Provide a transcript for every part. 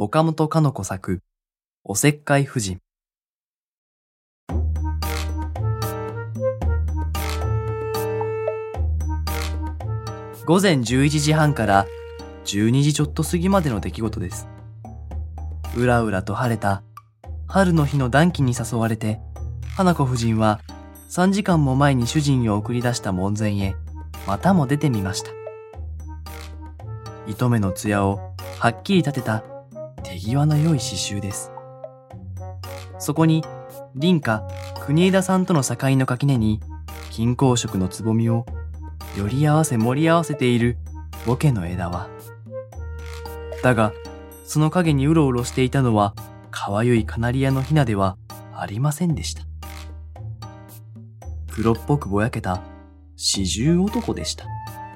岡本かの子作、おせっかい婦人。午前11時半から12時ちょっと過ぎまでの出来事です。うらうらと晴れた春の日の暖気に誘われて、花子夫人は3時間も前に主人を送り出した門前へまたも出てみました。糸目の艶をはっきり立てた手際の良い刺繍です。そこに林家国枝さんとの境の垣根に金紅色のつぼみをより合わせ盛り合わせているボケの枝は。だがその影にうろうろしていたのはかわゆいカナリアのヒナではありませんでした。黒っぽくぼやけた四十男でした。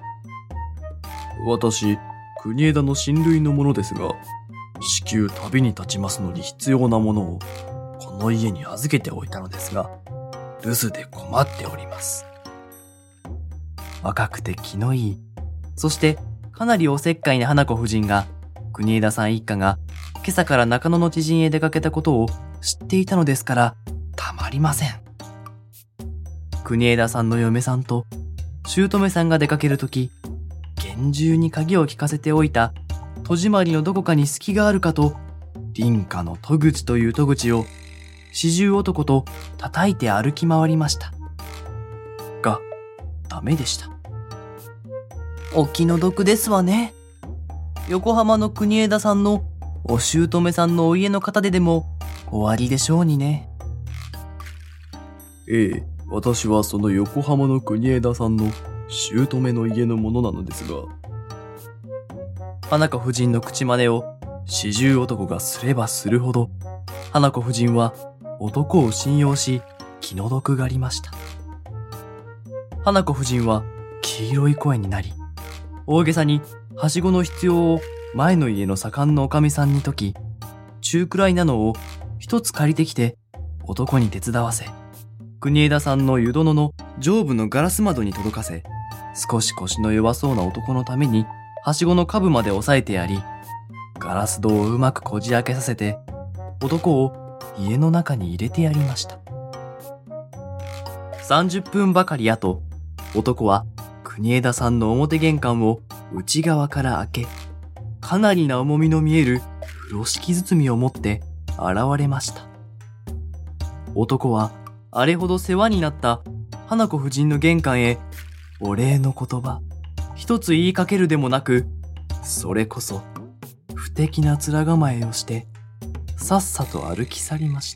私、国枝の親類のものですが、至急旅に立ちますのに必要なものをこの家に預けておいたのですが、留守で困っております。 若くて気のいい、そしてかなりおせっかいな花子夫人が、国枝さん一家が今朝から中野の知人へ出かけたことを知っていたのですからたまりません。国枝さんの嫁さんと姑さんが出かけるとき、厳重に鍵を効かせておいた戸締まりのどこかに隙があるかと、林家の戸口という戸口を四十男と叩いて歩き回りました。が、ダメでした。お気の毒ですわね。横浜の国枝さんのお姑さんのお家の方ででも終わりでしょうにね。 ええ、私はその横浜の国枝さんの姑の家のものなのですが。 花子夫人の口真似を四十男がすればするほど、花子夫人は男を信用し気の毒がりました。花子夫人は黄色い声になり、大げさにはしごの必要を前の家の左官のおかみさんに説き、中くらいなのを一つ借りてきて男に手伝わせ、国枝さんの湯殿の上部のガラス窓に届かせ、少し腰の弱そうな男のためにはしごの下部まで押さえてやり、ガラス戸をうまくこじ開けさせて、男を家の中に入れてやりました。30分ばかり後、男は国枝さんの表玄関を内側から開け、かなりな重みの見える風呂敷包みを持って現れました。男はあれほど世話になった花子夫人の玄関へお礼の言葉一つ言いかけるでもなく、それこそ不敵な面構えをしてさっさと歩き去りました。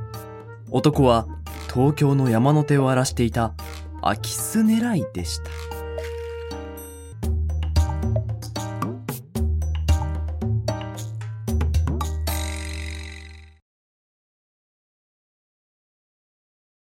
男は東京の山の手を荒らしていた空き巣狙いでした。